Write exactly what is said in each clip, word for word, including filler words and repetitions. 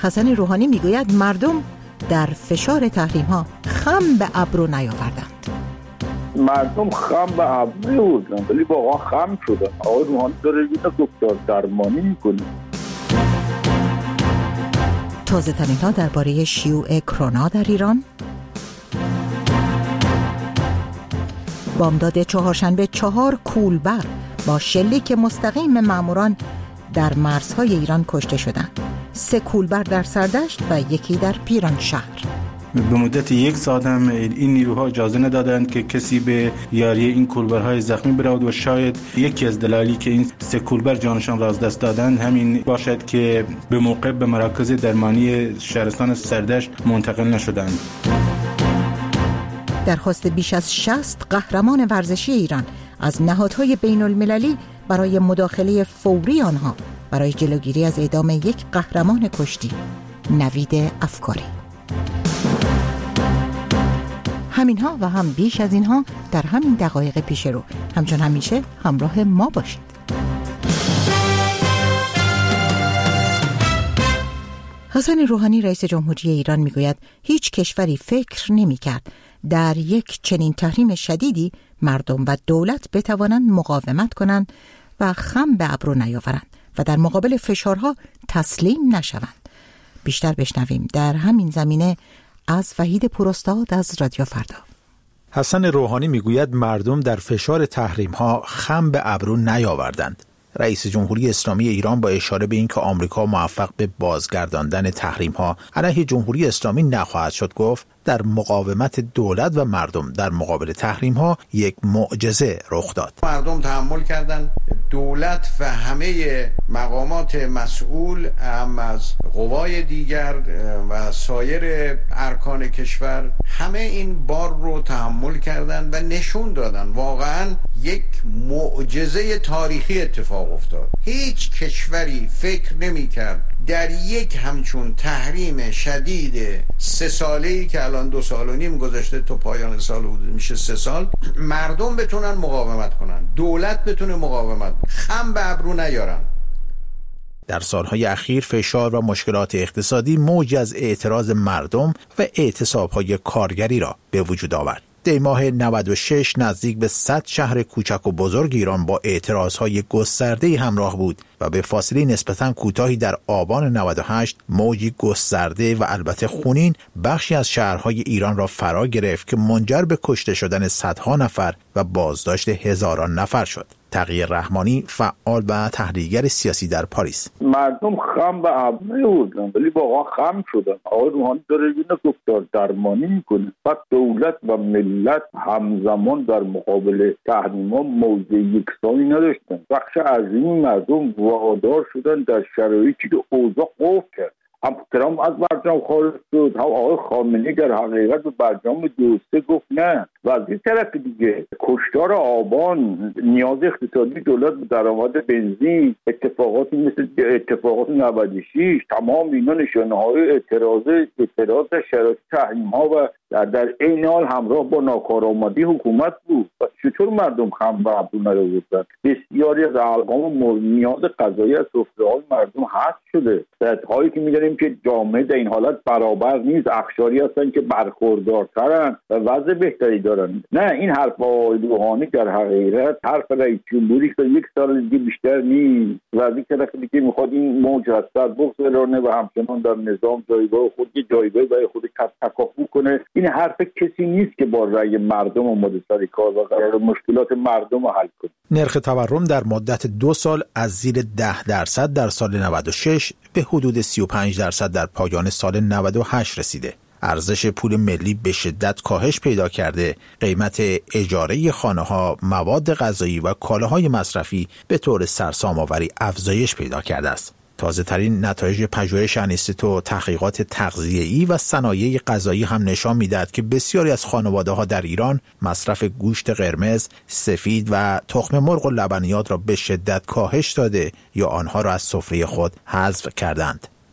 حسن روحانی میگوید مردم در فشار تحریم ها خم به ابرو نیاوردند. مردم خم به ابرو بودن ولی واقعا خم شدن. آقای روحانی داره یه دکتر درمانی میکنه. تازه ترین ها درباره شیوع کرونا در ایران. بامداد چهارشنبه چهار کولبر با شلیک مستقیم ماموران در مرزهای ایران کشته شدند. سه کولبر در سردشت و یکی در پیرانشهر. به مدت یک ساعت هم این نیروها اجازه ندادند که کسی به یاری این کولبرهای زخمی برود و شاید یکی از دلایلی که این سه کولبر جانشان را از دست دادند همین باشد که به موقع به مراکز درمانی شهرستان سردشت منتقل نشدند. درخواست بیش از شصت قهرمان ورزشی ایران از نهادهای بین المللی برای مداخله فوری آنها برای جلوگیری از اعدام یک قهرمان کشتی، نوید افکاری. همینها و هم بیش از اینها در همین دقایق پیش رو. همچون همیشه همراه ما باشید. حسن روحانی رئیس جمهوری ایران میگوید هیچ کشوری فکر نمی‌کرد در یک چنین تحریم شدیدی مردم و دولت بتوانند مقاومت کنند و خم به ابرو نیاورند و در مقابل فشارها تسلیم نشوند. بیشتر بشنویم در همین زمینه از وحید پوراستاد از رادیو فردا. حسن روحانی میگوید مردم در فشار تحریم‌ها خم به ابرو نیاوردند. رئیس جمهوری اسلامی ایران با اشاره به اینکه آمریکا موفق به بازگرداندن تحریم‌ها علیه جمهوری اسلامی نخواهد شد گفت در مقاومت دولت و مردم در مقابل تحریم‌ها یک معجزه رخ داد. مردم تحمل کردند، دولت و همه مقامات مسئول هم از قوای دیگر و سایر ارکان کشور همه این بار رو تحمل کردند و نشون دادن واقعا یک معجزه تاریخی اتفاق افتاد. هیچ کشوری فکر نمی‌کرد در یک همچون تحریم شدید سه ساله‌ای که الان دو سال و نیم گذشته تا پایان سال حدود میشه سه سال مردم بتونن مقاومت کنن، دولت بتونه مقاومت، خم به ابرو نیارن. در سالهای اخیر فشار و مشکلات اقتصادی موجی از اعتراض مردم و اعتصاب‌های کارگری را به وجود آورد. دی ماه نود و شش نزدیک به صد شهر کوچک و بزرگ ایران با اعتراضهای گسترده‌ای همراه بود و به فاصله نسبتاً کوتاهی در آبان نود و هشت موجی گسترده و البته خونین بخشی از شهرهای ایران را فرا گرفت که منجر به کشته شدن صدها نفر و بازداشت هزاران نفر شد. تقی رحمانی فعال و تحلیلگر سیاسی در پاریس: مردم خم به ابرو بودن ولی واقعا خم شدن. آقای روحانی داره یه دکتر درمانی میکنه. بعد دولت و ملت همزمان در مقابل تحریم‌ها موضع یکسانی نداشتن. بخش عظیمی مردم وادار شدن در شرایطی که اوضاع قفل کرد. هم ترامپ از برجام خارج شد، هم آقای خامنه‌ای در حقیقت به برجام دو سه گفت نه. و از این طرف دیگه کشتار آبان، نیاز اقتصادی دولت به درآمد بنزین، اتفاقاتی مثل اتفاقات نود و شش، تمام اینا نشانه‌های اعتراض اعتراض شرایط تحریم‌ها و در در این حال همراه با ناکارآمدی حکومت بود. و چطور مردم خم به ابرو نیاوردن؟ بسیاری از ارقام مورد نیاز غذایی از سفره‌های مردم حذف شده. هایی که می‌دونیم که جامعه در این حالت برابر نیست، اقشاری هستن که برخوردارترن و وضع بهتری دارن. نه، این حرف آقای روحانی در حقیقت حرف رئیس جمهوری که یک سال دیگه بیشتر نیست و از این طرف دیگه میخواد این موج از سر بگذرانه و همچنان در نظام جایگاه خود یه جایگاه برای خود تکاپو کنه. این حرف کسی نیست که با رأی مردم اومده سر کار و قرار مشکلات مردم رو حل کنه. نرخ تورم در مدت دو سال از زیر ده درصد در سال نود و شش به حدود سی و پنج درصد در پایان سال نود و هشت رسیده. ارزش پول ملی به شدت کاهش پیدا کرده. قیمت اجاره خانه‌ها، مواد غذایی و کالاهای مصرفی به طور سرسام‌آوری افزایش پیدا کرده است. تازه ترین نتایج پژوهش انیستو تحقیقات تغذیه‌ای و صنایع غذایی هم نشان می‌دهد که بسیاری از خانواده‌ها در ایران مصرف گوشت قرمز، سفید و تخم مرغ و لبنیات را به شدت کاهش داده یا آنها را از سفره خود حذف کردند.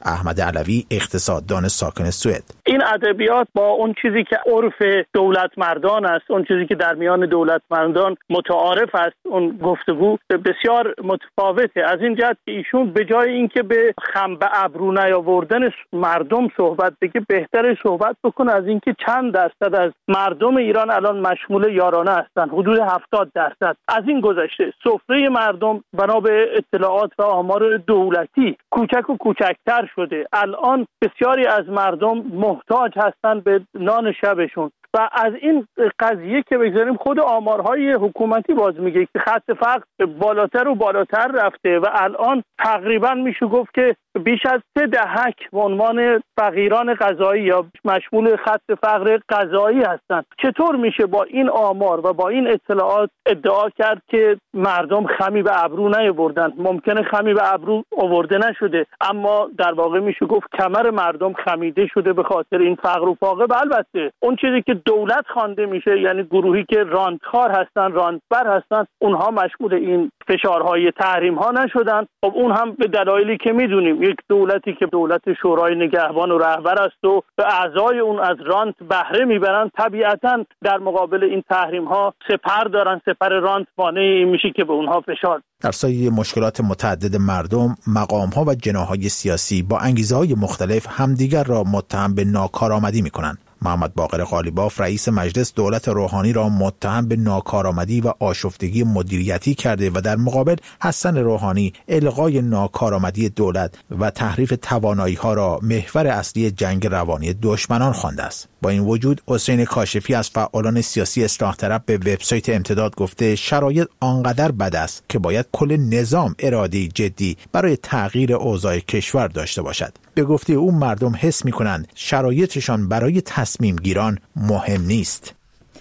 احمد علوی اقتصاددان ساکن سوئد: این ادبیات با اون چیزی که عرف دولت مردان است، اون چیزی که در میان دولت مردان متعارف است، اون گفتگو بسیار متفاوته، از این جهت که ایشون به جای اینکه به خم به ابرو نیاوردن مردم صحبت بگه، بهتره صحبت بکنه از اینکه چند درصد از مردم ایران الان مشمول یارانه هستند، حدود هفتاد درصد. از این گذشته سفره مردم بنا به اطلاعات و آمار دولتی کوچک و کوچکتر شده. الان بسیاری از مردم محتاج هستند به نان شبشون و از این قضیه که بگذاریم خود آمارهای حکومتی باز میگه که خط فقر بالاتر و بالاتر رفته و الان تقریبا میشه گفت که بیش از سه دهک به عنوان فقیران غذایی یا مشمول خط فقر غذایی هستند. چطور میشه با این آمار و با این اطلاعات ادعا کرد که مردم خمی به ابرو نیاوردن؟ ممکنه خمی به ابرو آورده نشده، اما در واقع میشه گفت کمر مردم خمیده شده به خاطر این فقر و فاقه. و البته اون چیزی که دولت خوانده میشه، یعنی گروهی که رانتخوار هستن، رانتبر هستن، اونها مشمول این فشارهای تحریم ها نشدن. خب اون هم به دلایلی که میدونیم، یک دولتی که دولت شورای نگهبان و رهبر است و به اعضای اون از رانت بهره میبرن، طبیعتا در مقابل این تحریم ها سپر دارن، سپر رانت مانع این میشه که به اونها فشار. در سایه مشکلات متعدد مردم، مقام‌ها و جناح‌های سیاسی با انگیزه‌های مختلف همدیگر را متهم به ناکارآمدی می‌کنند. محمد باقر قالیباف رئیس مجلس دولت روحانی را متهم به ناکارآمدی و آشفتگی مدیریتی کرده و در مقابل حسن روحانی الغای ناکارآمدی دولت و تحریف توانایی‌ها را محور اصلی جنگ روانی دشمنان خوانده است. با این وجود حسین کاشفی از فعالان سیاسی اصلاح طلب به وبسایت امتداد گفته شرایط آنقدر بد است که باید کل نظام اراده جدی برای تغییر اوضاع کشور داشته باشد. به گفته او مردم حس می‌کنند شرایطشان برای تصمیم گیران مهم نیست.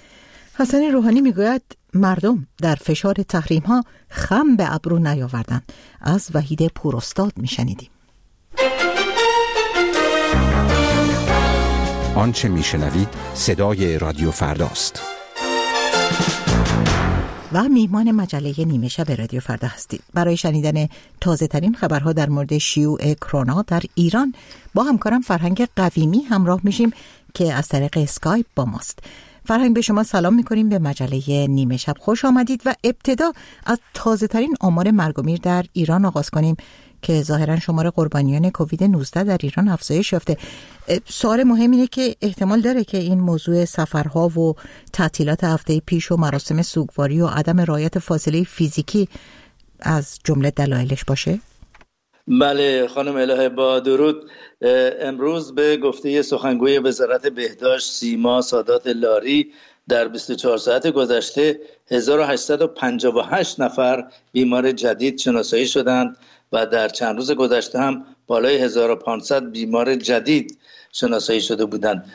حسن روحانی میگوید مردم در فشار تحریم ها خم به ابرو نیاوردند. از وحید پوراستاد میشنیدیم. آنچه میشنوید صدای رادیو فرداست. و میهمان مجله نیمه شب رادیو فردا هستید. برای شنیدن تازه ترین خبرها در مورد شیوع کرونا در ایران با همکارم فرهنگ قویمی همراه میشیم که از طریق اسکایپ با ماست. فرهنگ، به شما سلام میکنیم، به مجله نیمه شب خوش آمدید و ابتدا از تازه ترین آمار مرگ و میر در ایران آغاز کنیم که ظاهرا شمار قربانیان کووید نوزده در ایران افزایش یافته. سوال مهم اینه که احتمال داره که این موضوع سفرها و تعطیلات هفته پیش و مراسم سوگواری و عدم رعایت فاصله فیزیکی از جمله دلایلش باشه؟ بله خانم الهه، با درود. امروز به گفته سخنگوی وزارت بهداشت سیما سادات لاری در بیست و چهار ساعت گذشته هزار و هشتصد و پنجاه و هشت نفر بیمار جدید شناسایی شدند و در چند روز گذشته هم بالای هزار و پانصد بیمار جدید شناسایی شده بودند.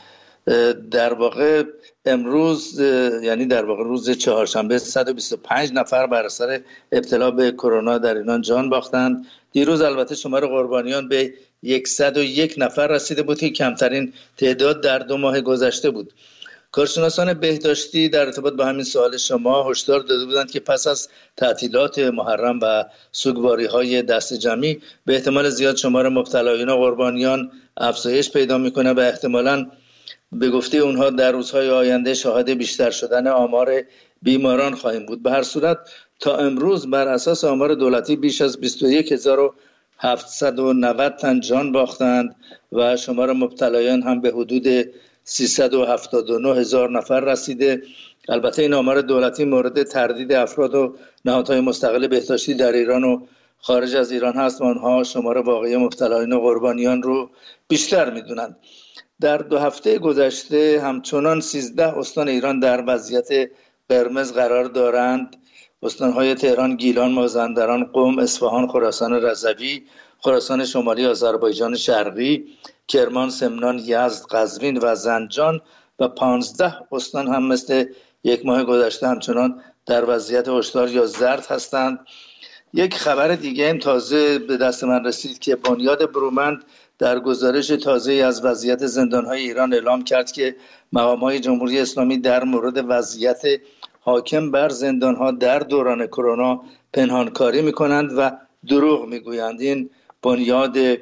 در واقع امروز یعنی در واقع روز چهارشنبه صد و بیست و پنج نفر بر اثر ابتلا به کرونا در ایران جان باختند. دیروز البته شمار قربانیان به صد و یک نفر رسیده بود که کمترین تعداد در دو ماه گذشته بود. کارشناسان بهداشتی در ارتباط با همین سوال شما هشدار داده بودند که پس از تعطیلات محرم و سوگواری‌های دست جمعی به احتمال زیاد شمار مبتلایان و قربانیان افزایش پیدا می‌کنه و احتمالاً به گفته اونها در روزهای آینده شاهد بیشتر شدن آمار بیماران خواهیم بود. به هر صورت تا امروز بر اساس آمار دولتی بیش از بیست و یک هزار و هفتصد و نود تن جان باختند و شمار مبتلایان هم به حدود سیصد و هفتاد و نه هزار نفر رسیده. البته این آمار دولتی مورد تردید افراد و نهادهای مستقل بهداشتی در ایران و خارج از ایران هست و آنها شمار واقعی مبتلایان و قربانیان رو بیشتر می‌دونند. در دو هفته گذشته همچنان سیزده استان ایران در وضعیت قرمز قرار دارند. استان‌های تهران، گیلان، مازندران، قم، اصفهان، خراسان رضوی، خراسان شمالی، آذربایجان شرقی، کرمان، سمنان، یزد، قزوین و زنجان و پانزده استان هم مثل یک ماه گذشته همچنان در وضعیت هشدار یا زرد هستند. یک خبر دیگه هم تازه به دست من رسید که بنیاد برومند در گزارش تازه از وضعیت زندان‌های ایران اعلام کرد که مقام‌های جمهوری اسلامی در مورد وضعیت حاکم بر زندان‌ها در دوران کرونا پنهانکاری می‌کنند و دروغ می‌گویند. این بنیاد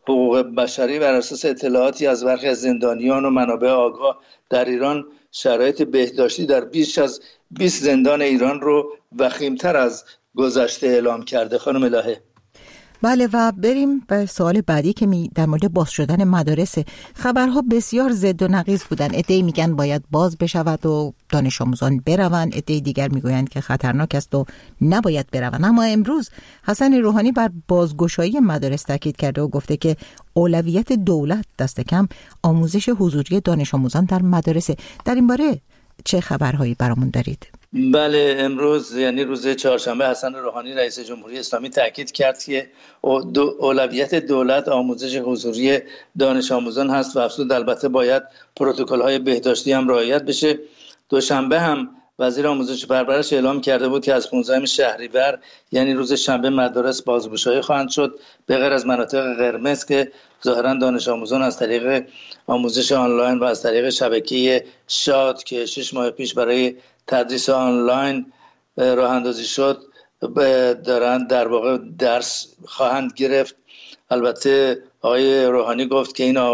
حقوق بشری بر اساس اطلاعاتی از برخی از زندانیان و منابع آگاه در ایران شرایط بهداشتی در بیش از بیست زندان ایران رو وخیم‌تر از گذشته اعلام کرده. خانم الهه. بله و بریم به سوال بعدی که می در مورد باز شدن مدارس. خبرها بسیار ضد و نقیض بودن. عده‌ای میگن باید باز بشود و دانش آموزان بروند، عده‌ای دیگر میگویند که خطرناک است و نباید بروند. اما امروز حسن روحانی بر بازگشایی مدارس تاکید کرده و گفته که اولویت دولت دست کم آموزش حضوری دانش آموزان در مدارس. در این باره چه خبرهایی برامون دارید؟ بله، امروز یعنی روز چهارشنبه حسن روحانی رئیس جمهوری اسلامی تاکید کرد که اولویت دولت آموزش حضوری دانش آموزان هست و افزود البته باید پروتکل‌های بهداشتی هم رعایت بشه. دوشنبه هم وزیر آموزش و پرورش اعلام کرده بود که از پانزدهم شهریور یعنی روز شنبه مدارس بازگشایی خواهند شد به غیر از مناطق قرمز که ظاهرا دانش آموزان از طریق آموزش آنلاین و از طریق شبکه شاد که شش ماه پیش برای تدریس آنلاین راه اندازی شد دارند در واقع درس خواهند گرفت. البته آقای روحانی گفت که این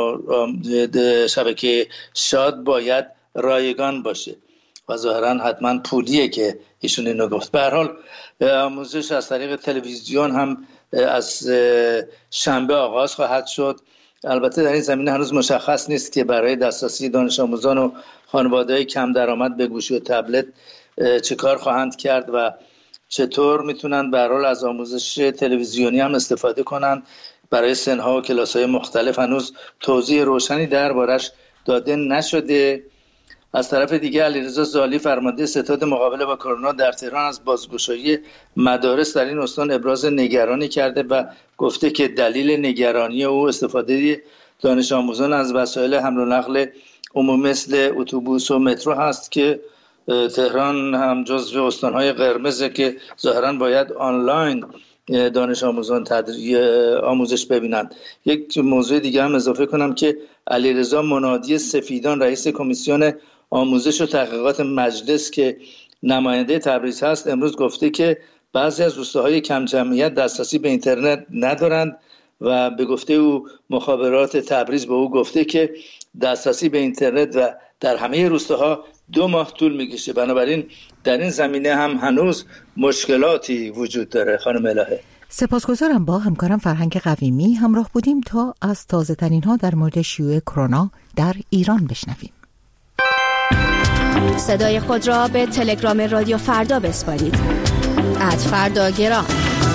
شبکه شاد باید رایگان باشه و ظاهرا حتما پولیه که ایشون اینو گفت. به هر حال آموزش از طریق تلویزیون هم از شنبه آغاز خواهد شد. البته در این زمینه هنوز مشخص نیست که برای دسترسی دانش آموزان و خانواده‌های کم درآمد به گوشی و تبلت چه کار خواهند کرد و چطور میتونن به هر حال از آموزش تلویزیونی هم استفاده کنند. برای سنها و کلاس‌های مختلف هنوز توضیح روشنی دربارش داده نشده. از طرف دیگه علیرضا زالی فرمانده ستاد مقابله با کرونا در تهران از بازگشایی مدارس در این استان ابراز نگرانی کرده و گفته که دلیل نگرانی او استفاده دانش آموزان از وسایل حمل و نقل عمومی مثل اتوبوس و مترو هست که تهران هم جزو استان‌های قرمزه که ظاهراً باید آنلاین دانش آموزان تدریس آموزش ببینند. یک موضوع دیگه هم اضافه کنم که علیرضا منادی سفیدان رئیس کمیسیون آموزش و تحقیقات مجلس که نماینده تبریز هست امروز گفته که بعضی از روستاهای کم جمعیت دسترسی به اینترنت ندارند و به گفته او مخابرات تبریز به او گفته که دسترسی به اینترنت و در همه روستاها دو ماه طول میکشه. بنابراین در این زمینه هم هنوز مشکلاتی وجود داره. خانم الهه، سپاسگزارم. با همکارم فرهنگ قویمی همراه بودیم تا از تازه ترین ها در مورد شیوع کرونا در ایران بشنویم. صدای خود را به تلگرام رادیو فردا بسپارید. ات فردا گرام.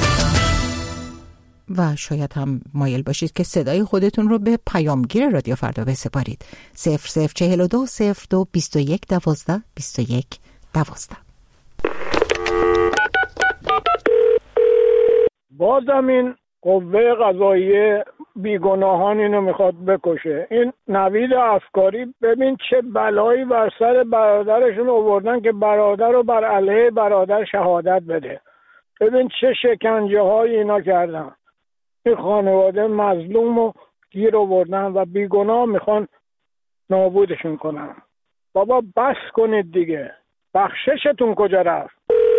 و شاید هم مایل باشید که صدای خودتون رو به پیامگیر رادیو فردا بسپارید. صفر صفر چهل و دو صفر دو بیست و یک دوازده بیست و یک دوازده. بازم این قوه قضاییه بیگناهان اینو میخواد بکشه. این نوید افکاری ببین چه بلایی بر سر برادرشون آوردن که برادر رو بر علیه برادر شهادت بده. ببین چه شکنجه های اینا کردن. این خانواده مظلوم رو گیر آوردن و بیگناه میخوان نابودشون کنن. بابا بس کنید دیگه. بخششتون کجا رفت؟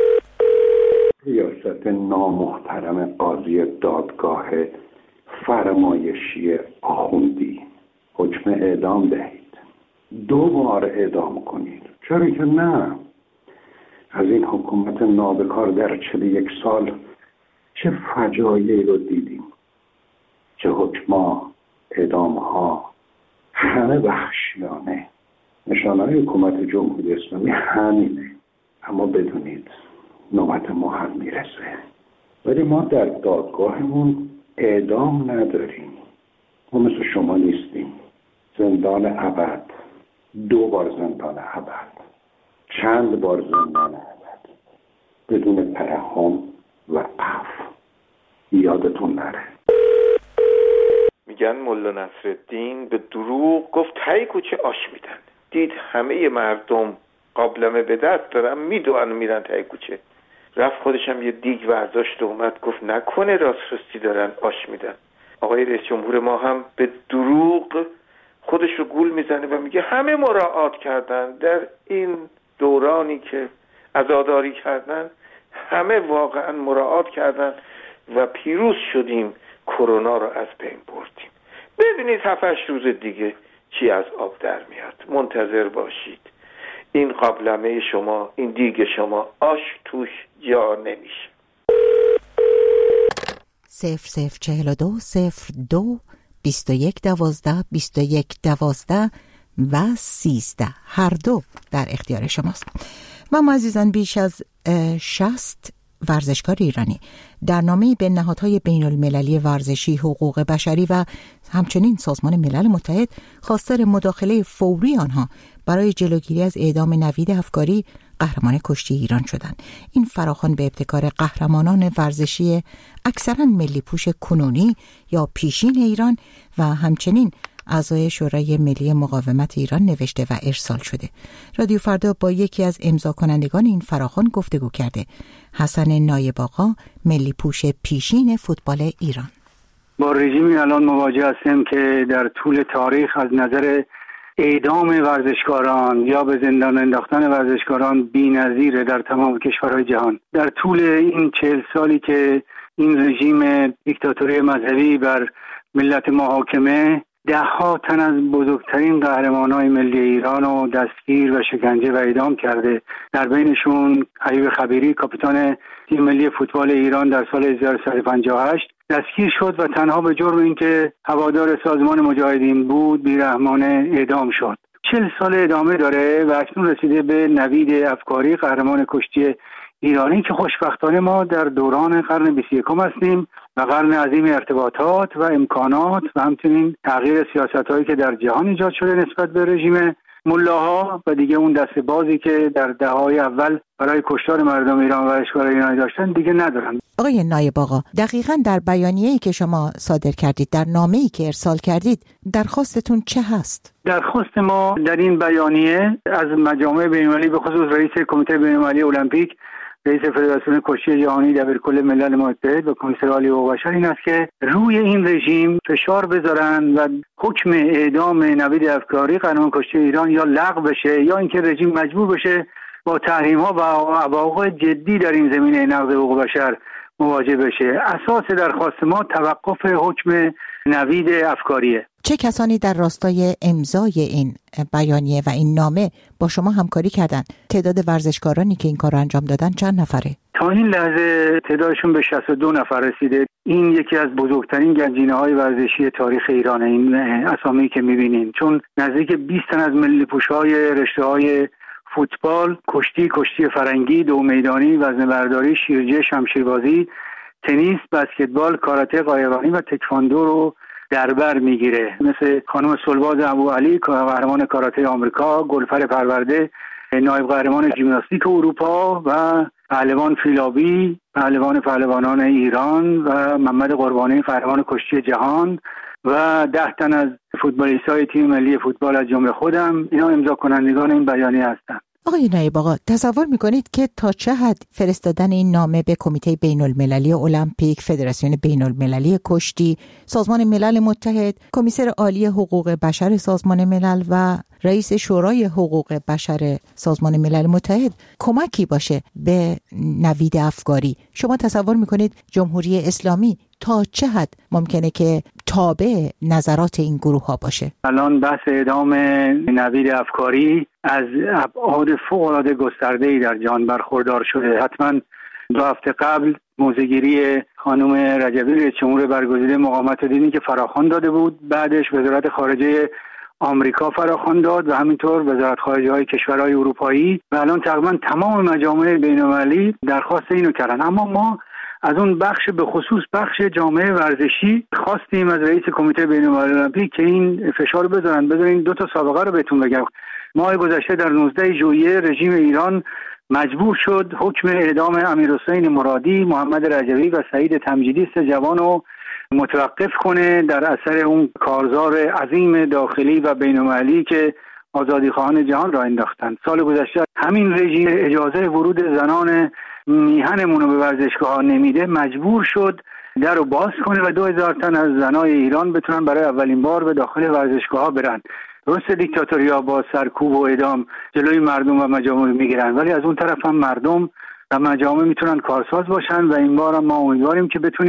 ریاست نامحترم قاضی دادگاه فرمایشی آخوندی حکم اعدام دهید، دو بار اعدام کنید. چرا که نه؟ از این حکومت نابکار در چهل و یک سال چه فجایعی رو دیدیم، چه حکم‌ها، اعدام‌ها، همه وحشیانه. نشانه‌های حکومت جمهوری اسلامی همینه. اما بدونید نوبت ما هم میرسه، ولی ما در دادگاهمون اعدام نداریم. ما مثل شما نیستیم. زندان ابد، دو بار زندان ابد، چند بار زندان ابد، بدون ترحم و عفو. یادتون نره. میگن ملا نصرالدین به دروغ گفت تای کوچه آش میدن. دید همه مردم قابلمه به دست دارن میدوان میرن تای کوچه. رفت خودش هم یه دیگ برداشت و اومد گفت نکنه راست راستی دارن آش میدن. آقای رئیس جمهور ما هم به دروغ خودش رو گول میزنه و میگه همه مراعات کردن در این دورانی که عزاداری کردن، همه واقعا مراعات کردن و پیروز شدیم، کرونا رو از بین بردیم. ببینید هفت هشت روز دیگه چی از آب در میاد. منتظر باشید. این قابلمه شما، این دیگ شما آش توش جا نمیشه. صفر صفر چهل و دو صفر دو بیست و یک دوازده بیست و یک دوازده و سیزده هر دو در اختیار شماست. و ما عزیزان بیش از شصت ورزشکار ایرانی در نامه‌ای به نهادهای بین المللی ورزشی، حقوق بشری و همچنین سازمان ملل متحد خواستار مداخله فوری آنها برای جلوگیری از اعدام نوید افکاری قهرمان کشتی ایران شدند. این فراخوان به ابتکار قهرمانان ورزشی اکثرا ملی پوش کنونی یا پیشین ایران و همچنین اعضای شورای ملی مقاومت ایران نوشته و ارسال شده. رادیو فردا با یکی از امضا کنندگان این فراخوان گفتگو کرده. حسن نایب آقا، ملی پوش پیشین فوتبال ایران. با رژیمی الان مواجه هستیم که در طول تاریخ از نظر اعدام ورزشکاران یا به زندان انداختن ورزشکاران بی‌نظیره در تمام کشورهای جهان. در طول این چهل سالی که این رژیم دیکتاتوری مذهبی بر ملت ما حاکمه، ده ها تن از بزرگترین قهرمانای ملی ایران رو دستگیر و شکنجه و اعدام کرده. در بینشون حبیب خبیری، کاپیتان تیم ملی فوتبال ایران در سال هزار و سیصد و پنجاه و هشت دستگیر شد و تنها به جرم اینکه هوادار سازمان مجاهدین بود بیرحمانه اعدام شد. چهل سال ادامه داره و اکنون رسیده به نوید افکاری، قهرمان کشتی ایرانی که خوشبختانه ما در دوران قرن بیست و یکم هستیم و قرن عظیم ارتباطات و امکانات و همچنین تغییر سیاست‌هایی که در جهان ایجاد شده نسبت به رژیم ملاها و دیگه اون دست بازی که در دهه‌های اول برای کشتار مردم ایران و اشکال ایرانی داشتن دیگه ندارن. آقای نایب آقا، دقیقاً در بیانیه‌ای که شما صادر کردید، در نامه‌ای که ارسال کردید، درخواستتون چه هست؟ درخواست ما در این بیانیه از مجامع بین‌المللی به خصوص رئیس کمیته بین‌المللی المپیک، رئیس فدراسیون کشتی جهانی، دبیرکل ملل متحد و کمیسر عالی حقوق بشر این است که روی این رژیم فشار بذارن و حکم اعدام نوید افکاری قهرمان کشتی ایران یا لغو بشه یا اینکه رژیم مجبور بشه با تحریم‌ها و عواقب جدی در این زمینه نقض حقوق بشر مواجه بشه. اساس درخواست ما توقف حکم نوید افکاریه. چه کسانی در راستای امضای این بیانیه و این نامه با شما همکاری کردند؟ تعداد ورزشکارانی که این کار رو انجام دادن چند نفره؟ تا این لحظه تعدادشون به شصت و دو نفر رسیده. این یکی از بزرگترین گنجینه‌های ورزشی تاریخ ایرانه، این اسامی که می‌بینین، چون نزدیک بیست تن از ملی پوش‌های رشته‌های فوتبال، کشتی، کشتی فرنگی، دو میدانی، وزنه‌برداری، شیرجه، شمشیربازی، تنیس، بسکتبال، کاراته قایقرانی و تکواندو رو در بر میگیره. مثل خانم سلواز ابوعلی، قهرمان کاراته آمریکا، گلفر پرورده، نایب قهرمان ژیمناستیک اروپا و پهلوان فیلابی، پهلوان پهلوانان ایران و محمد قربانی، قهرمان کشتی جهان و ده تن از فوتبالیست‌های تیم ملی فوتبال از جمله خودم، اینا امضا کنندگان این بیانیه هستند. آقای نایب آقا، تصور میکنید که تا چه حد فرستادن این نامه به کمیته بین المللی المپیک، فدراسیون بین المللی کشتی، سازمان ملل متحد، کمیسر عالی حقوق بشر سازمان ملل و رئیس شورای حقوق بشر سازمان ملل متحد کمکی باشه به نوید افکاری؟ شما تصور میکنید جمهوری اسلامی تا چه حد ممکنه که تابع نظرات این گروه ها باشه؟ الان بحث اعدام نوید افکاری از ابعاد فوق‌العاده گسترده‌ای در جهان برخوردار شده. حتما دو هفته قبل موضع‌گیری خانم رجبی رئیس جمهور برگزیده مقاومت دینی که فراخوان داده بود، بعدش وزارت خارجه آمریکا فراخوان داد و همینطور وزارت خارجه های کشورهای اروپایی و الان تقریبا تمام مجامع بین‌المللی درخواست اینو کردن. اما ما از اون بخش به خصوص بخش جامعه ورزشی خواستیم از رئیس کمیته بین‌المللی المپیک که این فشار بذارن. بذارین دو تا سابقه رو بهتون بگم. ماه گذشته در نوزده ژوئیه رژیم ایران مجبور شد حکم اعدام امیرحسین مرادی، محمد رجبی و سعید تمجیدی، سه جوان رو متوقف کنه در اثر اون کارزار عظیم داخلی و بین‌المللی که آزادیخواهان جهان را انداختن. سال گذشته همین رژیم اجازه ورود زنان میهنمون رو به ورزشگاه نمیده، مجبور شد در رو باز کنه و دو هزار تن از زنای ایران بتونن برای اولین بار به داخل ورزشگاه ها برن. درست دیکتاتوریا با سرکوب و اعدام جلوی مردم و مجامع میگیرن، ولی از اون طرف هم مردم و مجامع میتونن کارساز باشن و این بار هم ما امیدواریم که بتونیم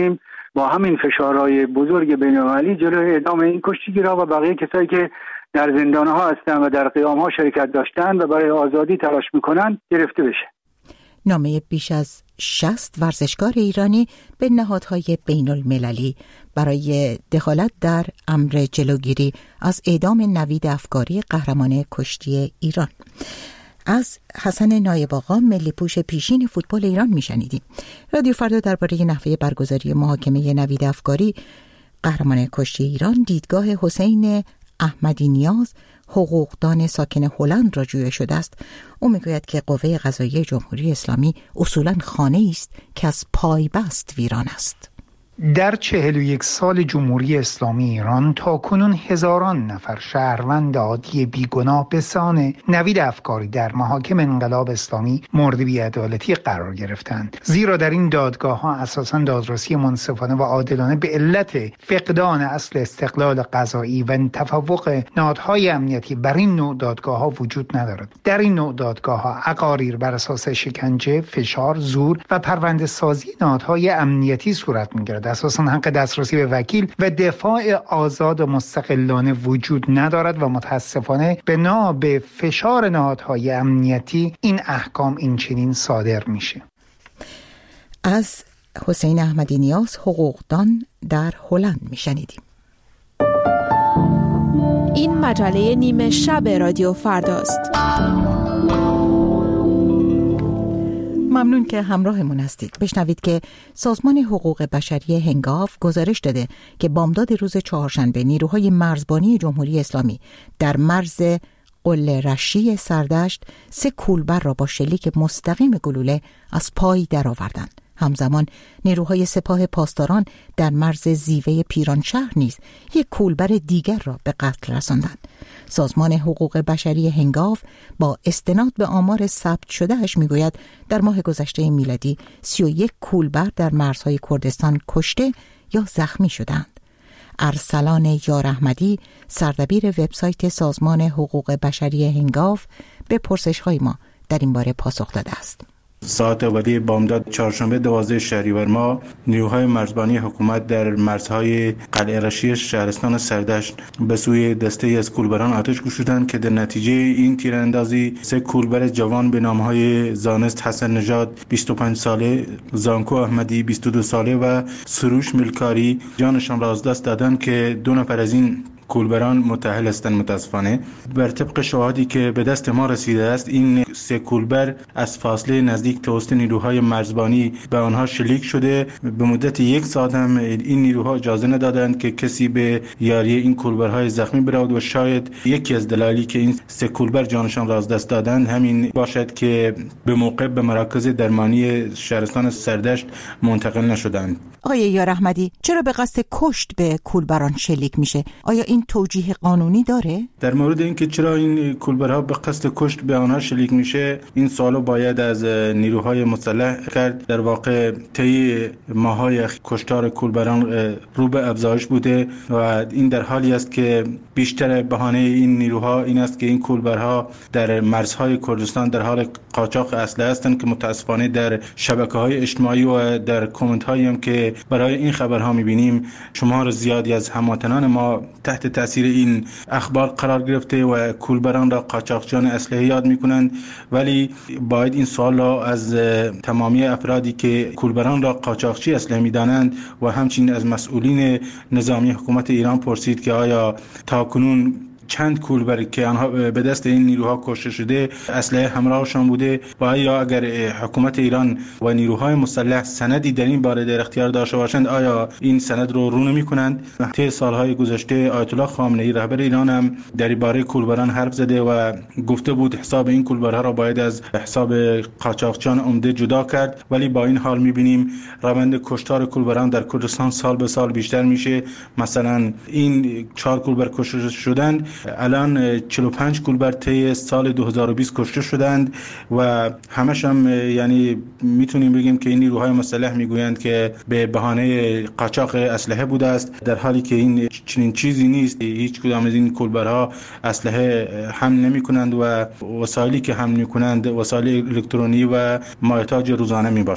با همین فشارهای بزرگ بین‌المللی جلوی اعدام این کشتیگیرها و بقیه کسایی که در زندانها هستن و در قیامها شرکت داشتن و برای آزادی تلاش میکنن گرفته بشه. نامه بیش از شصت ورزشکار ایرانی به نهادهای بین المللی برای دخالت در امر جلوگیری از اعدام نوید افکاری قهرمان کشتی ایران. از حسن نایب آقا، ملی پوش پیشین فوتبال ایران میشنیدیم. رادیو فردا درباره نحوه برگزاری محاکمه نوید افکاری قهرمان کشتی ایران دیدگاه حسین احمدی نیاز، حقوقدان ساکن هلند را جویا شده است. او میگوید که قوه قضاییه جمهوری اسلامی اصولاً خانه است که از پای بست ویران است. در چهل و یک سال جمهوری اسلامی ایران تا کنون هزاران نفر شهروند عادی بیگناه به سان نوید افکاری در محاکم انقلاب اسلامی مورد بی‌عدالتی قرار گرفتند، زیرا در این دادگاه ها اساساً دادرسی منصفانه و عادلانه به علت فقدان اصل استقلال قضایی و تفوق نهادهای امنیتی بر این نوع دادگاه ها وجود ندارد. در این نوع دادگاه ها اقاریر بر اساس شکنجه، فشار، زور و پرونده سازی نهادهای امنیتی صورت می‌گیرد. اساساً حق دسترسی به وکیل و دفاع آزاد و مستقلانه وجود ندارد و متاسفانه بنا به فشار نهادهای امنیتی این احکام این چنین صادر میشه. از حسین احمدی نیاز، حقوقدان در هلند میشنیدیم. این مجله نیمه شب رادیو فرداست. ممنون که همراهمون هستید. بشنوید که سازمان حقوق بشری هنگاف گزارش داده که بامداد روز چهارشنبه نیروهای مرزبانی جمهوری اسلامی در مرز قله رشی سردشت سه کولبر را با شلیک مستقیم گلوله از پای درآوردند. همزمان نیروهای سپاه پاسداران در مرز زیوه پیرانشهر نیز یک کولبر دیگر را به قتل رساندند. سازمان حقوق بشری هنگاف با استناد به آمار ثبت شدهش میگوید در ماه گذشته میلادی سی و یک کولبر در مرزهای کردستان کشته یا زخمی شدند. ارسلان یار احمدی، سردبیر وبسایت سازمان حقوق بشری هنگاف، به پرسش‌های ما در این باره پاسخ داده است. ساعت اولی بامداد چهارشنبه دوازده شهریور ماه نیروهای مرزبانی حکومت در مرزهای قلعه رشی شهرستان سردشت به سوی دسته از کولبران آتش گشودند که در نتیجه این تیراندازی سه کولبر جوان به نامهای زانست حسن نژاد بیست و پنج ساله، زانکو احمدی بیست و دو ساله و سروش ملکاری جانشان را از دست دادند که دو نفر از این کولبران متأهل هستند. متاسفانه بر طبق شواهدی که به دست ما رسیده است این سه کولبر از فاصله نزدیک توسط نیروهای مرزبانی به آنها شلیک شده. به مدت یک ساعت هم این نیروها اجازه ندادند که کسی به یاری این کولبرهای زخمی برود و شاید یکی از دلایلی که این سه کولبر جانشان را از دست دادند همین باشد که به موقع به مراکز درمانی شهرستان سردشت منتقل نشدند. آقای یار احمدی، چرا به قصد کشت به کولبران شلیک میشه؟ آیا این توجیه قانونی داره؟ در مورد اینکه چرا این کولبرها به قصد کشت به آنها شلیک میشه این سوالو باید از نیروهای مسلح کرد. در واقع طی ماهای کشتار کولبران رو به افزایش بوده و این در حالی است که بیشتر بهانه این نیروها این است که این کولبرها در مرزهای کردستان در حال قاچاق اسلحه هستند که متاسفانه در شبکه‌های اجتماعی و در کامنت‌هایی هم که برای این خبرها می‌بینیم شمار زیادی از هموطنان ما تحت تاثیر این اخبار قرار گرفته و کولبران را قاچاقچیان اسلحه یاد می‌کنند، ولی باید این سوال را از تمامی افرادی که کولبران را قاچاقچی اسلحه می‌دانند و همچنین از مسئولین نظامی حکومت ایران پرسید که آیا تاکنون چند کولبر که آنها به دست این نیروها کشته شده اسلحه همراهشان بوده و آیا اگر حکومت ایران و نیروهای مسلح سندی در این باره در اختیار داشته باشند آیا این سند رو رو نمی‌کنند؟ طی سالهای گذشته آیت الله خامنه‌ای رهبر ایران هم در این باره کولبران حرف زده و گفته بود حساب این کولبرها را باید از حساب قاچاقچیان عمده جدا کرد، ولی با این حال می‌بینیم روند کشتار کولبران در کردستان سال به سال بیشتر میشه. مثلا این چهار کولبر کشته شدند، الان چهل و پنج کولبر طی سال دو هزار و بیست کشته شدند و همش هم یعنی میتونیم بگیم که این نیروهای مسلح میگویند که به بهانه قاچاق اسلحه بوده است، در حالی که این چنین چیزی نیست. هیچ کدام از این کولبرها اسلحه حمل نمیکنند و وسایلی که حمل میکنند وسایل الکترونی و مایحتاج روزانه میباشد.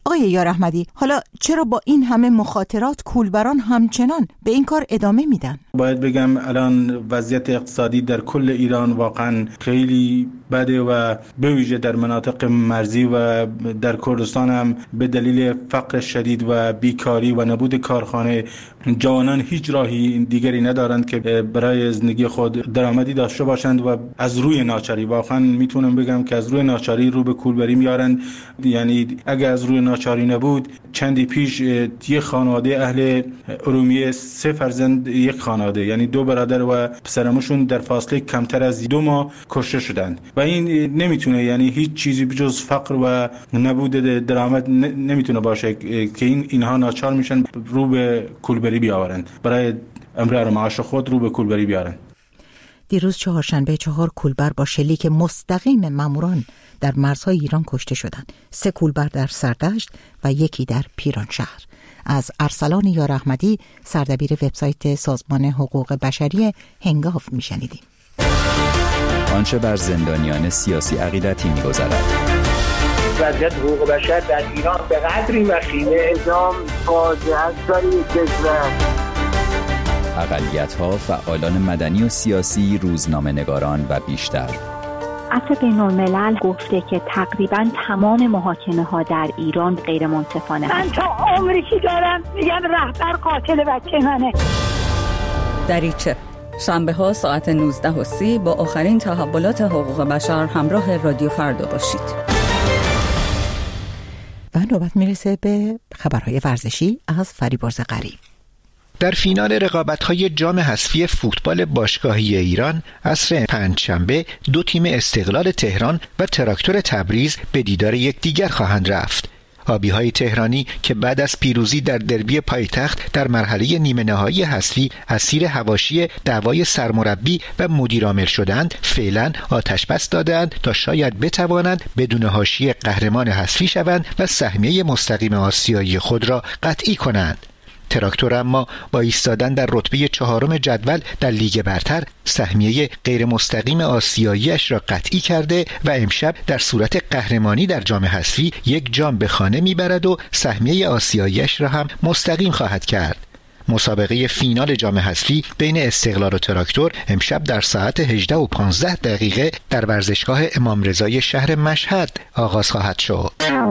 آقای یار احمدی، حالا چرا با این همه مخاطرات کولبران همچنان به این کار ادامه میدن؟ باید بگم الان وضعیت اقتصادی در کل ایران واقعا خیلی بده و به ویژه در مناطق مرزی و در کردستان هم به دلیل فقر شدید و بیکاری و نبود کارخانه، جوانان هیچ راهی دیگری ندارند که برای زندگی خود درآمدی داشته باشند و از روی ناچاری، واقعا میتونم بگم که از روی ناچاری رو به کولبری میارند. یعنی اگر از روی ناچاری نبود، چندی پیش یک خانواده اهل ارومیه سه فرزند یک خانواده، یعنی دو برادر و پسرمشون در فاصله کمتر از دو ماه کشته شدند و این نمیتونه، یعنی هیچ چیزی بجز فقر و نبود درآمد نمیتونه باشه که این اینها ناچار میشن رو به کولبری بیاورند، برای امرار معاش خود رو به کولبری بیارن. دیروز چهارشنبه چهار کولبر با شلیک مستقیم ماموران در مرزهای ایران کشته شدند. سه کولبر در سردشت و یکی در پیرانشهر. از ارسلان یار احمدی، سردبیر وبسایت سازمان حقوق بشری هنگاو میشنیدیم. آنچه بر زندانیان سیاسی عقیدتی می‌گذرد. وضعیت حقوق بشر در ایران به قدری وخیمه، اعدام فاجعه است برای کشور. اقلیت‌ها، فعالان مدنی و سیاسی، روزنامه‌نگاران و بیشتر. عفو بین‌الملل گفته که تقریباً تمام محاکمه‌ها در ایران غیر منصفانه من تا عمری که دارم میگم رهبر قاتل بچه منه. دریچه شنبه ها ساعت نوزده و سی با آخرین تحولات حقوق بشر همراه رادیو فردا باشید. و نوبت میرسه به خبرهای ورزشی از فریبرز غریب. در فینال رقابت‌های جام حذفی فوتبال باشگاهی ایران عصر پنجشنبه دو تیم استقلال تهران و تراکتور تبریز به دیدار یکدیگر خواهند رفت. آبی‌های تهرانی که بعد از پیروزی در دربی پایتخت در مرحله نیمه نهایی حذفی اسیر حواشی دعوای سرمربی و مدیرعامل شدند، فعلا آتش بس دادند تا شاید بتوانند بدون حاشیه قهرمان حذفی شوند و سهمیه مستقیم آسیایی خود را قطعی کنند. تراکتور اما با ایستادن در رتبه چهارم جدول در لیگ برتر سهمیه غیر مستقیم آسیاییش را قطعی کرده و امشب در صورت قهرمانی در جام حذفی یک جام به خانه میبرد و سهمیه آسیاییش را هم مستقیم خواهد کرد. مسابقه فینال جام حذفی بین استقلال و تراکتور امشب در ساعت هجده و پانزده دقیقه در ورزشگاه امام رضای شهر مشهد آغاز خواهد شد.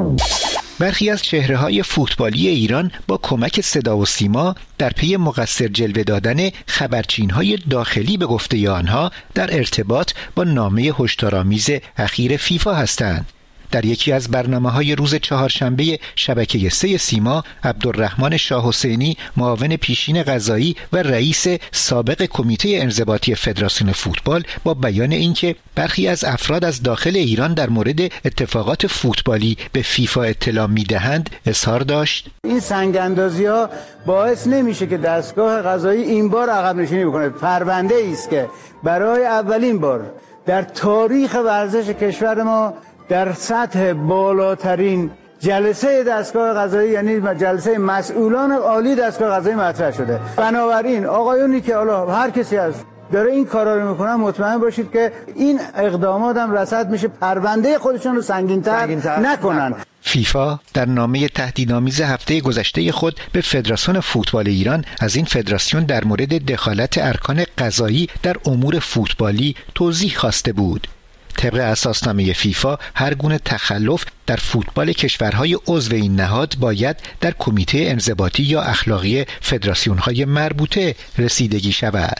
برخی از چهره‌های فوتبالی ایران با کمک صدا و سیما در پی مقصر جلوه دادن خبرچین‌های داخلی به گفته آنها در ارتباط با نامه هشدارآمیز اخیر فیفا هستند. در یکی از برنامه‌های روز چهارشنبه شبکه سه سیما، عبدالرحمن شاه حسینی، معاون پیشین قضایی و رئیس سابق کمیته انضباطی فدراسیون فوتبال با بیان اینکه برخی از افراد از داخل ایران در مورد اتفاقات فوتبالی به فیفا اطلاع می‌دهند اظهار داشت: این سنگ‌اندازی‌ها باعث نمیشه که دستگاه قضایی این بار عقب نشینی بکنه. پرونده است که برای اولین بار در تاریخ ورزش کشور ما در سطح بالاترین جلسه دستگاه قضایی، یعنی جلسه مسئولان عالی دستگاه قضایی مطرح شده. بنابراین آقایونی که حالا هر کسی هست داره این کارا رو میکنن، مطمئن باشید که این اقدامات هم رصد میشه پرونده خودشون رو سنگین‌تر نکنن. فیفا در نامه تهدیدآمیز هفته گذشته خود به فدراسیون فوتبال ایران از این فدراسیون در مورد دخالت ارکان قضایی در امور فوتبالی توضیح خواسته بود. طبق اساسنامه فیفا هر گونه تخلف در فوتبال کشورهای عضو این نهاد باید در کمیته انضباطی یا اخلاقی فدراسیون‌های مربوطه رسیدگی شود.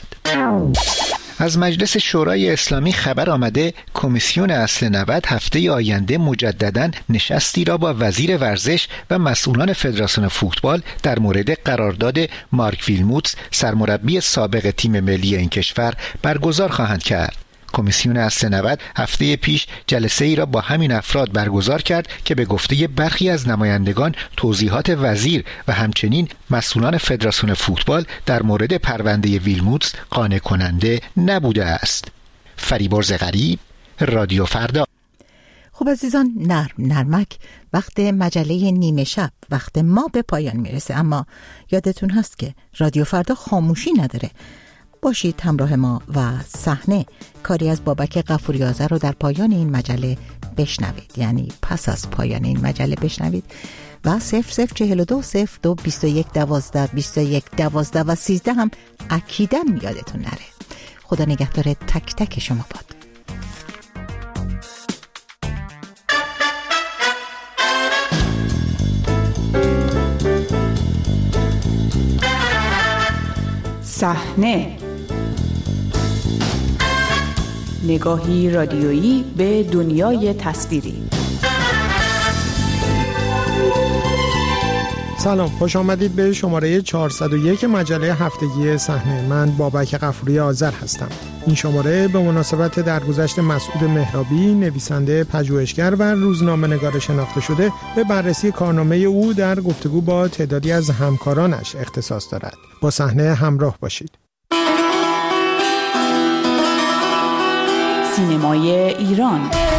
از مجلس شورای اسلامی خبر آمده کمیسیون اصل نود هفته آینده مجدداً نشستی را با وزیر ورزش و مسئولان فدراسیون فوتبال در مورد قرارداد مارک ویلموتس، سرمربی سابق تیم ملی این کشور، برگزار خواهند کرد. کمیسیون اصل نود هفته پیش جلسه ای را با همین افراد برگزار کرد که به گفته برخی از نمایندگان توضیحات وزیر و همچنین مسئولان فدراسیون فوتبال در مورد پرونده ویلموتس قانع کننده نبوده است. فریبرز غریب، رادیو فردا. خب عزیزان، نرم نرمک وقت مجله نیمه شب، وقت ما به پایان میرسه، اما یادتون هست که رادیو فردا خاموشی نداره. باشید همراه ما و صحنه کاری از بابک غفوری‌آذر رو در پایان این مجله بشنوید، یعنی پس از پایان این مجله بشنوید و صفر صفر چهل و دو صفر دو بیست و یک دوازده بیست و یک دوازده و سیزده هم اکیداً یادتون نره. خدا نگهدار تک تک شما باد. صحنه، نگاهی رادیویی به دنیای تصویری. سلام، خوش آمدید به شماره چهارصد و یک مجله هفتگی صحنه. من بابک غفوری آذر هستم. این شماره به مناسبت درگذشت مسعود مهرابی، نویسنده پژوهشگر و روزنامه‌نگار شناخته شده، به بررسی کارنامه او در گفتگو با تعدادی از همکارانش اختصاص دارد. با صحنه همراه باشید. سینمای ایران.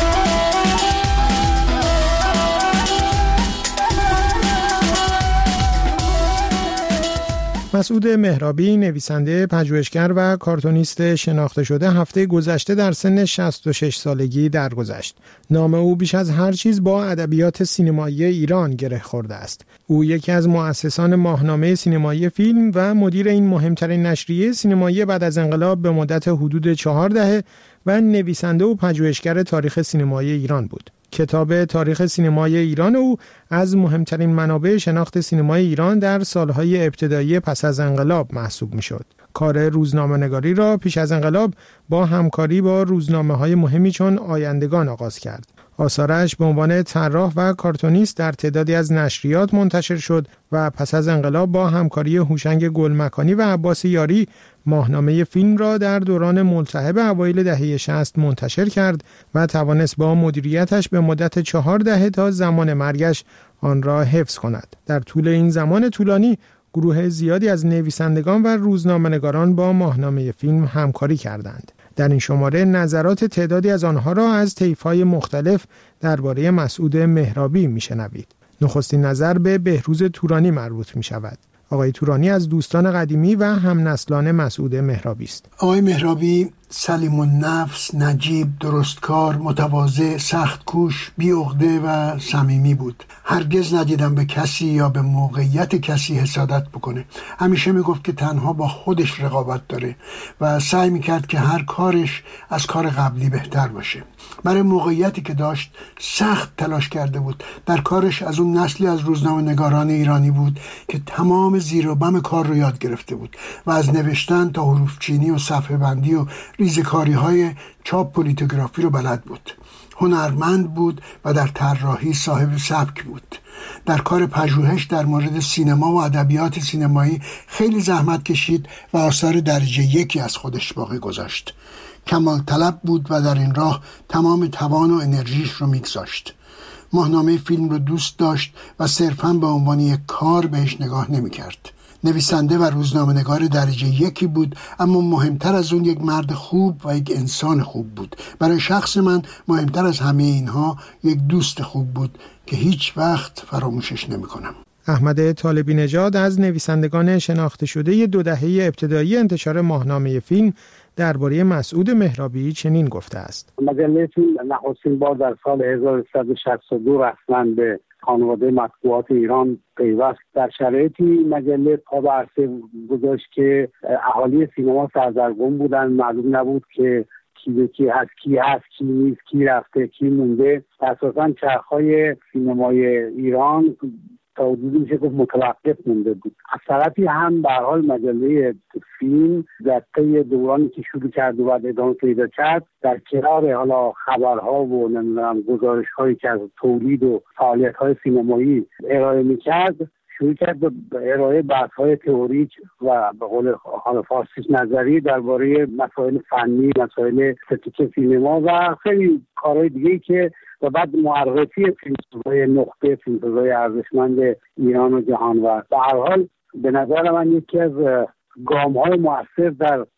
مسعود مهرابی، نویسنده، پژوهشگر و کارتونیست شناخته شده، هفته گذشته در سن شصت و شش سالگی درگذشت. نام او بیش از هر چیز با ادبیات سینمایی ایران گره خورده است. او یکی از مؤسسان ماهنامه سینمایی فیلم و مدیر این مهمترین نشریه سینمایی بعد از انقلاب به مدت حدود چهار دهه و نویسنده و پژوهشگر تاریخ سینمایی ایران بود. کتاب تاریخ سینمای ایران او از مهمترین منابع شناخت سینمای ایران در سالهای ابتدایی پس از انقلاب محسوب می‌شد. کار روزنامه‌نگاری را پیش از انقلاب با همکاری با روزنامه‌های مهمی چون آیندگان آغاز کرد. آثارش به عنوان طراح و کارتونیست در تعدادی از نشریات منتشر شد و پس از انقلاب با همکاری هوشنگ گلمکانی و عباس یاری ماهنامه فیلم را در دوران ملتهب اوایل دهه شصت منتشر کرد و توانست با مدیریتش به مدت چهار دهه تا زمان مرگش آن را حفظ کند. در طول این زمان طولانی گروه زیادی از نویسندگان و روزنامه‌نگاران با ماهنامه فیلم همکاری کردند. در این شماره نظرات تعدادی از آنها را از طیف‌های مختلف درباره مسعود مهرابی میشنوید. نخستین نظر به بهروز تورانی مربوط می شود. آقای تورانی از دوستان قدیمی و همنسلان مسعود مهرابی است. آقای مهرابی سلیم النفس، نجیب، درستکار، متواضع، سخت‌کوش، بی‌عقده و صمیمی بود. هرگز ندیدم به کسی یا به موقعیت کسی حسادت بکنه. همیشه میگفت که تنها با خودش رقابت داره و سعی میکرد که هر کارش از کار قبلی بهتر باشه. برای موقعیتی که داشت سخت تلاش کرده بود. در کارش از اون نسلی از روزنامه‌نگاران ایرانی بود که تمام زیر و بم کار رو یاد گرفته بود و از نوشتن تا حروف چینی و صفحه بندی و ریزکاری های چاپ و لیتوگرافی رو بلد بود. هنرمند بود و در طراحی صاحب سبک بود. در کار پژوهش در مورد سینما و ادبیات سینمایی خیلی زحمت کشید و آثار درجه یکی از خودش باقی گذاشت. کمال طلب بود و در این راه تمام توان و انرژیش رو میگذاشت. ماهنامه فیلم رو دوست داشت و صرفاً به عنوان یک کار بهش نگاه نمی‌کرد. نویسنده و روزنامه‌نگار درجه یکی بود، اما مهمتر از اون یک مرد خوب و یک انسان خوب بود. برای شخص من مهمتر از همه اینها یک دوست خوب بود که هیچ وقت فراموشش نمی‌کنم. احمد طالبی نژاد از نویسندگان شناخته شده دو دهه ابتدایی انتشار ماهنامه فیلم درباره مسعود مهرابی چنین گفته است. مجله فیلم نخستین بار در سال هزار و سیصد و شصت و دو رسما به خانواده مطبوعات ایران پیوست. در شرایطی مجله پا به عرصه گذاشت که اهالی سینما سردرگم بودن، معلوم نبود که کی به کی هست، کی هست، کی نیست، کی رفته، کی مونده. اساساً چرخهای سینمای ایران تا حدودی میشه گفت متوقف مونده بود. از طرفی هم به هر حال مجله فیلم در طی دورانی که شروع کرد و بعد ادامه پیدا کرد، در کنار حالا خبرها و نمیدونم گزارش‌هایی که از تولید و فعالیت‌های سینمایی ارائه می‌کرد، شروع کرد به ارائه بحث‌های تئوریک و به قول حالا فارسیش نظری درباره مسائل فنی، مسائل استتیک سینما و خیلی کارهای دیگه‌ای که و بعد معرفی فیلمسازهای نخبه، فیلمسازهای ارزشمند ایران و جهان. و به هر حال به نظر من یکی از گام‌های مؤثر در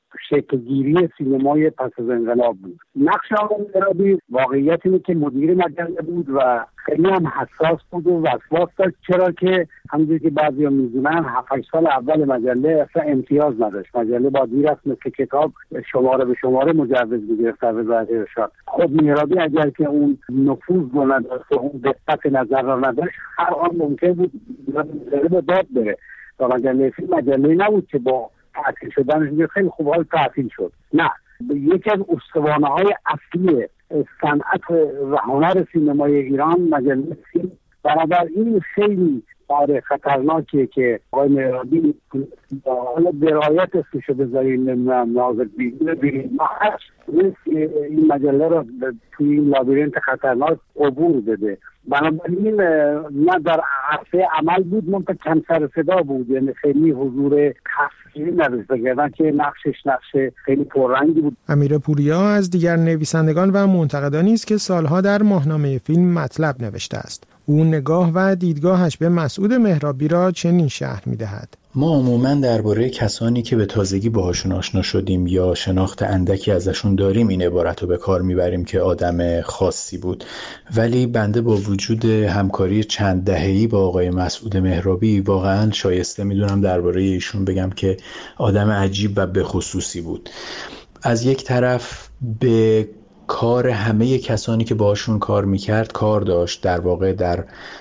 شکلگیری سینمای پس از انقلاب بود. نقش آقای مهرابی واقعیت اینه که مدیر مجله بود و خیلی هم حساس بود و وسواس داشت، چرا که همونجوری که بعضیا میدونن هفت هشت سال اول مجله اصلا امتیاز نداشت. مجله با میرفت مثل کتاب شماره به شماره مجوز میگرفت در وزارت ارشاد. خب مهرابی اگر که اون نفوذ رو نداشت و اون دقت نظر رو نداشت، هر آن ممکن بود مجله به باد بره و مجله فیلم مجله نبود که با تعطیل شدنش خیلی خوب حال تعطیل شد. نه، یکی از استوانه های اصلی صنعت و هنر سینمای ایران مجله فیلم، بنابراین خیلی آره خطرناکه که آقای مهرابی حالا درایت اسمشو بذاریم نمیدونم ناظر بگیریم ما هر این مجله رو توی این لابیرنت خطرناک عبور بده. بنابراین نه در عرصه عمل بود، من کم سر صدا بود، یعنی خیلی حضور تصویری نداشت، بگردن که نقشش نقش خیلی پررنگی بود. امیر پوریا از دیگر نویسندگان و منتقدانی است که سالها در ماهنامه فیلم مطلب نوشته است. او نگاه و دیدگاهش به مسعود مهرابی را چنین شرح می‌دهد: ما عموماً درباره کسانی که به تازگی باهاشون آشنا شدیم یا شناخت اندکی ازشون داریم این عبارت رو به کار میبریم که آدم خاصی بود، ولی بنده با وجود همکاری چند دهه‌ای با آقای مسعود مهرابی واقعاً شایسته میدونم درباره ایشون بگم که آدم عجیب و به خصوصی بود. از یک طرف به کار همه کسانی که باشون کار میکرد کار داشت، در واقع در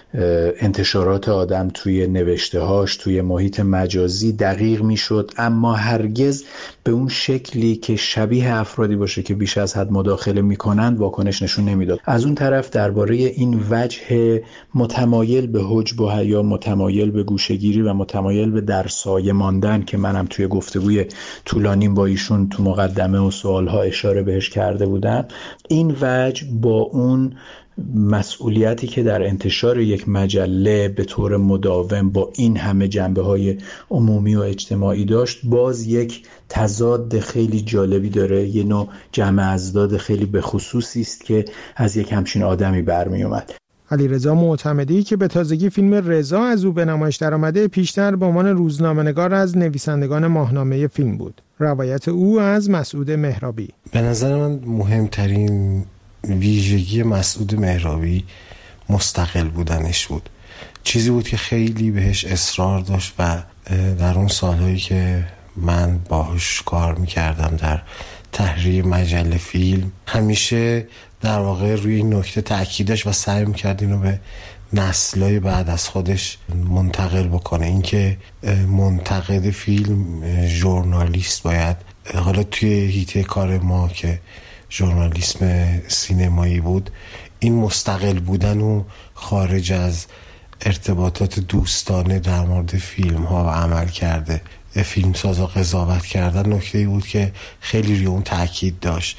انتشارات آدم، توی نوشته‌هاش، توی محیط مجازی دقیق میشد، اما هرگز به اون شکلی که شبیه افرادی باشه که بیش از حد مداخله میکنند واکنش نشون نمیداد. از اون طرف درباره این وجه متمایل به حجب و حیا، متمایل به گوشه‌گیری و متمایل به در سایه ماندن که منم توی گفتگوی طولانیم با ایشون تو مقدمه و سوالها اشاره بهش کرده بودم، این وجه با اون مسئولیتی که در انتشار یک مجله به طور مداوم با این همه جنبه‌های عمومی و اجتماعی داشت، باز یک تضاد خیلی جالبی داره، یه نوع جمع ازداد خیلی به خصوصی است که از یک همچین آدمی برمی اومد. علیرضا معتمدی که به تازگی فیلم رضا از او به نمایش درآمده، پیشتر به عنوان روزنامه‌نگار از نویسندگان ماهنامه فیلم بود. روایت او از مسعود مهرابی: به نظر من مهمترین ویژگی مسعود مهرابی مستقل بودنش بود. چیزی بود که خیلی بهش اصرار داشت و در اون سالهایی که من باهاش کار میکردم در تحریر مجله فیلم، همیشه در واقع روی این نکته تأکید داشت و سعی میکرد اینو به نسل‌های بعد از خودش منتقل بکنه. اینکه منتقد فیلم ژورنالیست باید، حالا توی حیطه کار ما که ژورنالیسم سینمایی بود، این مستقل بودن و خارج از ارتباطات دوستانه در مورد فیلم ها و عمل کرده فیلم سازا قضاوت کردن نکته‌ای بود که خیلی روی اون تاکید داشت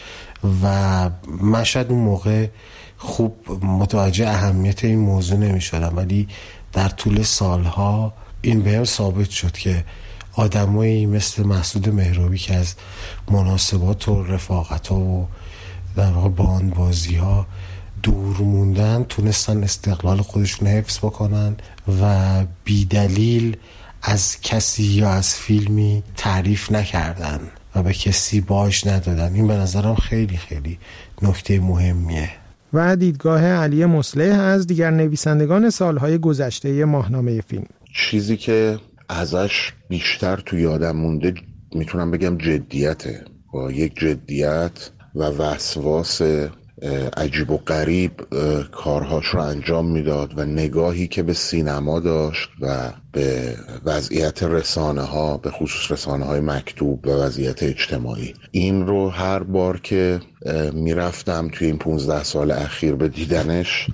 و من شاید اون موقع خوب متوجه اهمیت این موضوع نمی شدم، ولی در طول سالها این بهم ثابت شد که آدمایی مثل مسعود مهرابی که از مناسبات و رفاقت ها و در واقع باندبازی ها دور موندن، تونستن استقلال خودشون حفظ بکنن و بی دلیل از کسی یا از فیلمی تعریف نکردن و به کسی باج ندادن. این به نظرم خیلی خیلی نکته مهمیه. و دیدگاه علی مصلح از دیگر نویسندگان سالهای گذشته ماهنامه فیلم: چیزی که ازش بیشتر تو یادم مونده میتونم بگم جدیته، با یک جدیت و وسواس عجیب و غریب کارهاش رو انجام میداد و نگاهی که به سینما داشت و به وضعیت رسانه ها، به خصوص رسانه های مکتوب و وضعیت اجتماعی. این رو هر بار که میرفتم توی این پونزده سال اخیر به دیدنش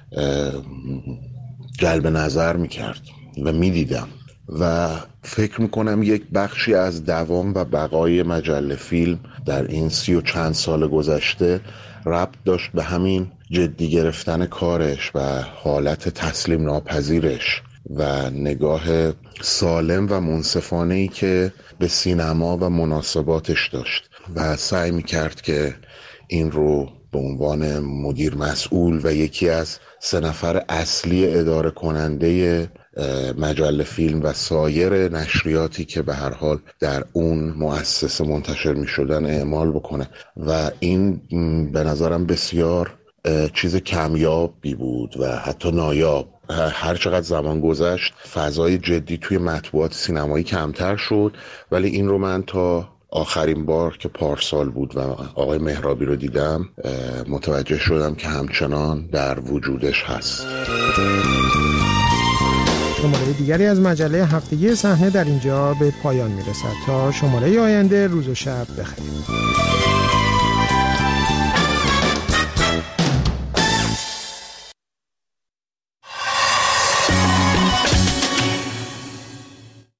جلب نظر میکرد و میدیدم و فکر میکنم یک بخشی از دوام و بقای مجله فیلم در این سی و چند سال گذشته ربط داشت به همین جدی گرفتن کارش و حالت تسلیم ناپذیرش و نگاه سالم و منصفانه‌ای که به سینما و مناسباتش داشت و سعی میکرد که این رو به عنوان مدیر مسئول و یکی از سه نفر اصلی اداره کننده مجله فیلم و سایر نشریاتی که به هر حال در اون مؤسسه منتشر می شدن اعمال بکنه و این به نظرم بسیار چیز کمیابی بود و حتی نایاب. هر چقدر زمان گذشت فضای جدی توی مطبوعات سینمایی کمتر شد، ولی این رو من تا آخرین بار که پارسال بود و آقای مهرابی رو دیدم متوجه شدم که همچنان در وجودش هست. شماره دیگری از مجله هفتگی صحنه در اینجا به پایان میرسد. تا شماره آینده روز و شب بخیر.